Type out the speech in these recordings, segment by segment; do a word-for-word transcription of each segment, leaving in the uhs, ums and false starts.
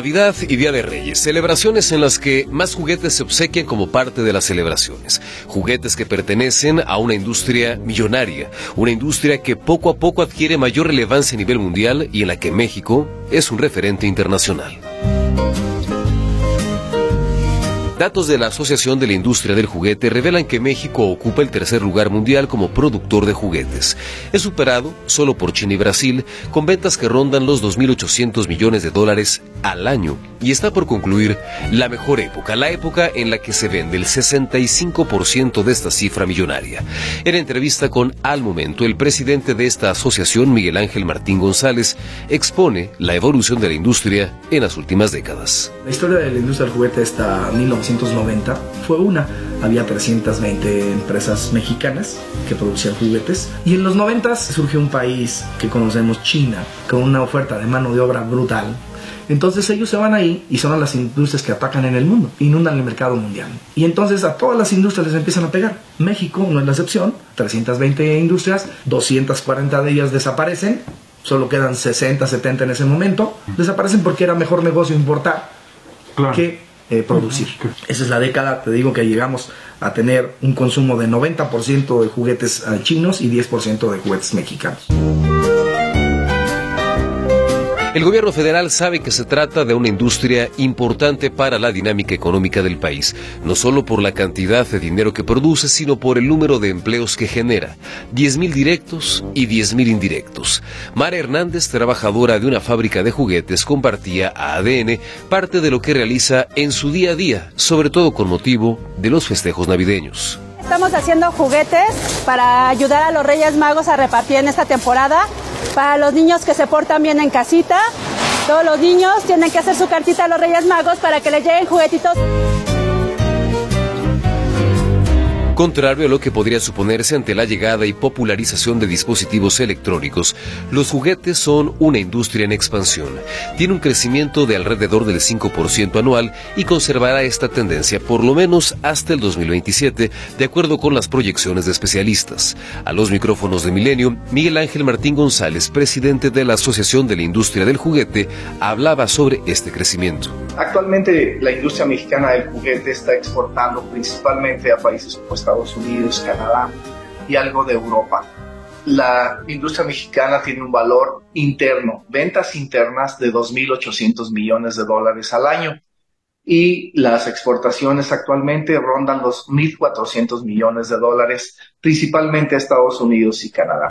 Navidad y Día de Reyes, celebraciones en las que más juguetes se obsequian como parte de las celebraciones. Juguetes que pertenecen a una industria millonaria, una industria que poco a poco adquiere mayor relevancia a nivel mundial y en la que México es un referente internacional. Datos de la Asociación de la Industria del Juguete revelan que México ocupa el tercer lugar mundial como productor de juguetes. Es superado solo por China y Brasil, con ventas que rondan los dos mil ochocientos millones de dólares al año. Y está por concluir la mejor época, la época en la que se vende el sesenta y cinco por ciento de esta cifra millonaria. En entrevista con Al Momento, el presidente de esta asociación, Miguel Ángel Martín González, expone la evolución de la industria en las últimas décadas. La historia de la industria del juguete hasta mil novecientos noventa fue una. Había trescientas veinte empresas mexicanas que producían juguetes, y en los noventa surgió un país que conocemos, China, con una oferta de mano de obra brutal. Entonces ellos se van ahí y son las industrias que atacan en el mundo, inundan el mercado mundial. Y entonces a todas las industrias les empiezan a pegar. México no es la excepción, trescientas veinte industrias, doscientas cuarenta de ellas desaparecen, solo quedan sesenta, setenta en ese momento. Desaparecen porque era mejor negocio importar claro. que Eh, producir. Esa es la década, te digo que llegamos a tener un consumo de noventa por ciento de juguetes uh, chinos y diez por ciento de juguetes mexicanos. El gobierno federal sabe que se trata de una industria importante para la dinámica económica del país, no solo por la cantidad de dinero que produce, sino por el número de empleos que genera, diez mil directos y diez mil indirectos. Mara Hernández, trabajadora de una fábrica de juguetes, compartía a A D N parte de lo que realiza en su día a día, sobre todo con motivo de los festejos navideños. Estamos haciendo juguetes para ayudar a los Reyes Magos a repartir en esta temporada. Para los niños que se portan bien en casita, todos los niños tienen que hacer su cartita a los Reyes Magos para que les lleguen juguetitos. Contrario a lo que podría suponerse ante la llegada y popularización de dispositivos electrónicos, los juguetes son una industria en expansión. Tiene un crecimiento de alrededor del cinco por ciento anual y conservará esta tendencia por lo menos hasta el dos mil veintisiete, de acuerdo con las proyecciones de especialistas. A los micrófonos de Milenio, Miguel Ángel Martín González, presidente de la Asociación de la Industria del Juguete, hablaba sobre este crecimiento. Actualmente la industria mexicana del juguete está exportando principalmente a países como Estados Unidos, Canadá y algo de Europa. La industria mexicana tiene un valor interno, ventas internas de dos mil ochocientos millones de dólares al año, y las exportaciones actualmente rondan los mil cuatrocientos millones de dólares, principalmente a Estados Unidos y Canadá.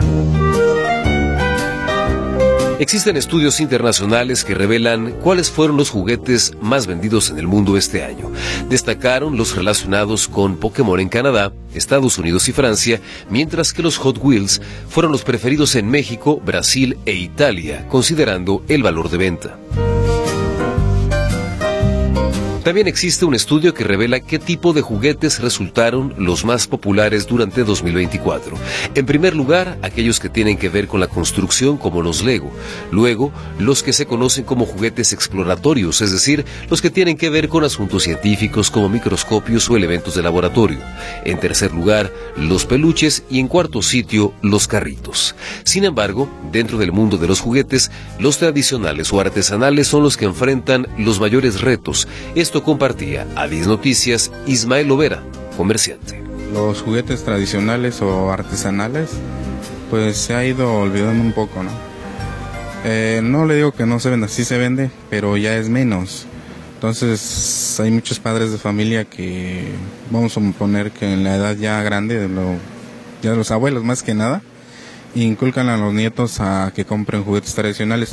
Existen estudios internacionales que revelan cuáles fueron los juguetes más vendidos en el mundo este año. Destacaron los relacionados con Pokémon en Canadá, Estados Unidos y Francia, mientras que los Hot Wheels fueron los preferidos en México, Brasil e Italia, considerando el valor de venta. También existe un estudio que revela qué tipo de juguetes resultaron los más populares durante dos mil veinticuatro. En primer lugar, aquellos que tienen que ver con la construcción, como los Lego. Luego, los que se conocen como juguetes exploratorios, es decir, los que tienen que ver con asuntos científicos como microscopios o elementos de laboratorio. En tercer lugar, los peluches y en cuarto sitio, los carritos. Sin embargo, dentro del mundo de los juguetes, los tradicionales o artesanales son los que enfrentan los mayores retos. Esto compartía a diez Noticias Ismael Lovera, comerciante. Los juguetes tradicionales o artesanales, pues se ha ido olvidando un poco, ¿no? Eh, no le digo que no se venda, sí se vende, pero ya es menos. Entonces hay muchos padres de familia que, vamos a poner que en la edad ya grande, de lo, ya de los abuelos más que nada, inculcan a los nietos a que compren juguetes tradicionales.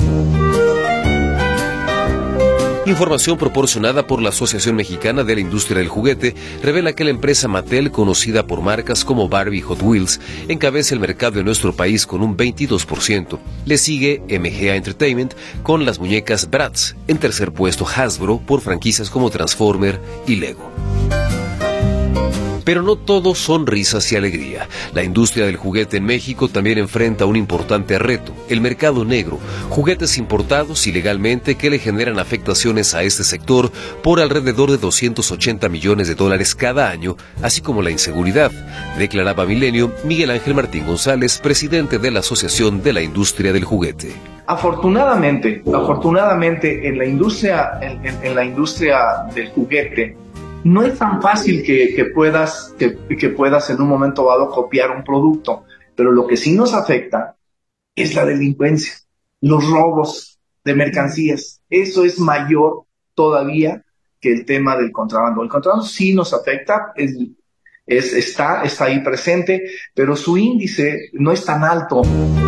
Información proporcionada por la Asociación Mexicana de la Industria del Juguete revela que la empresa Mattel, conocida por marcas como Barbie y Hot Wheels, encabeza el mercado en nuestro país con un veintidós por ciento. Le sigue M G A Entertainment con las muñecas Bratz. En tercer puesto, Hasbro por franquicias como Transformer y Lego. Pero no todo son risas y alegría. La industria del juguete en México también enfrenta un importante reto, el mercado negro, juguetes importados ilegalmente que le generan afectaciones a este sector por alrededor de doscientos ochenta millones de dólares cada año, así como la inseguridad, declaraba Milenio Miguel Ángel Martín González, presidente de la Asociación de la Industria del Juguete. Afortunadamente, afortunadamente en la industria, en, en, en la industria del juguete, no es tan fácil que, que, puedas, que, que puedas en un momento dado copiar un producto, pero lo que sí nos afecta es la delincuencia, los robos de mercancías. Eso es mayor todavía que el tema del contrabando. El contrabando sí nos afecta, es, es, está, está ahí presente, pero su índice no es tan alto.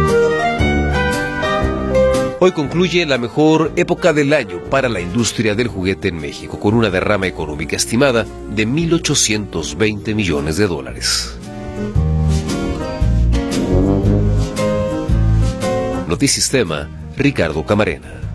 Hoy concluye la mejor época del año para la industria del juguete en México, con una derrama económica estimada de mil ochocientos veinte millones de dólares. Notisistema, Ricardo Camarena.